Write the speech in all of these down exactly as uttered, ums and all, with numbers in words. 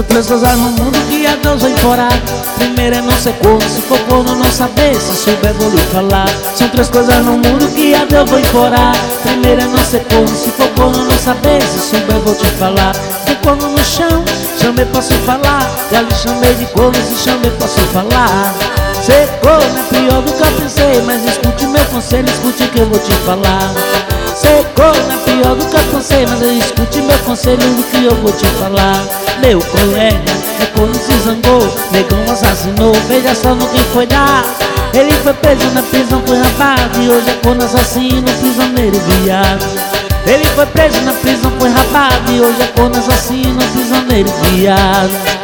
São três coisas no mundo que a Deus vai implorar. Primeiro é não ser corno, se for corno não saber, se souber vou lhe falar. São três coisas no mundo que a Deus vai implorar. Primeiro é não ser corno, se for corno não saber, se souber vou te falar. Tem corno no chão, chamei posso falar. Já lhe chamei de corno, se chamei posso falar. Ser corno é pior do que eu pensei, mas escute meu conselho, escute que eu vou te falar. Ser corno é pior do que eu pensei, mas escute meu conselho do que eu vou te falar. Meu colega é corno, se zangou, negão assassinou, veja só no que foi dar. Ele foi preso na prisão, foi rapado, e hoje é corno assassino, prisioneiro viado. Ele foi preso na prisão, foi rapado, e hoje é corno assassino, prisioneiro viado.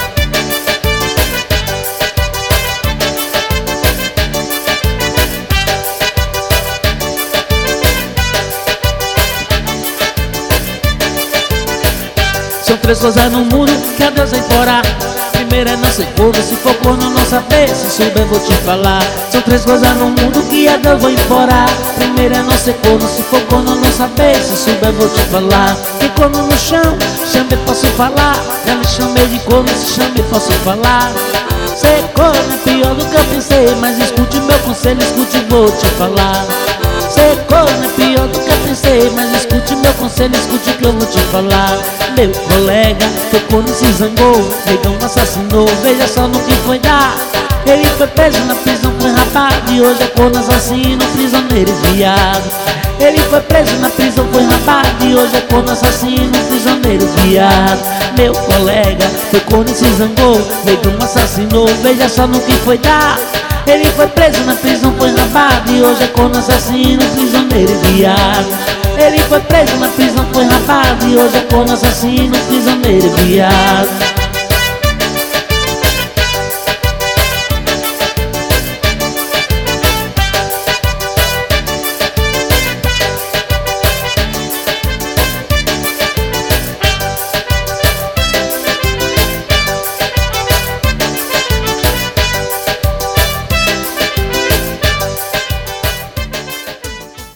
São três coisas no mundo que a Deus vai implorar. Primeiro é não ser corno, se for corno não saber, se souber vou te falar. São três coisas no mundo que a Deus vai implorar. Primeiro é não ser corno, se for corno não saber, se souber vou te falar. Tem corno no chão, chame posso falar. Já lhe chamei de corno, se chame posso falar. Ser corno é pior do que eu pensei, mas escute meu conselho, escute vou te falar. Ser corno é pior do que eu pensei, mas escute meu conselho, escute que eu vou te falar. Meu colega, teu corno se zangou, negão assassinou, veja só no que foi dar. Ele foi preso na prisão, foi rapado, e hoje é corno assassino, prisioneiro viado. Ele foi preso na prisão, foi rapado, e hoje é corno assassino, prisioneiro viado. Meu colega, teu corno se zangou, negão assassinou, veja só no que foi dar. Ele foi preso na prisão, foi rapado, e hoje é corno assassino, prisioneiro viado. Ele foi preso na prisão, foi rapado, e hoje é corno assassino, prisioneiro viado.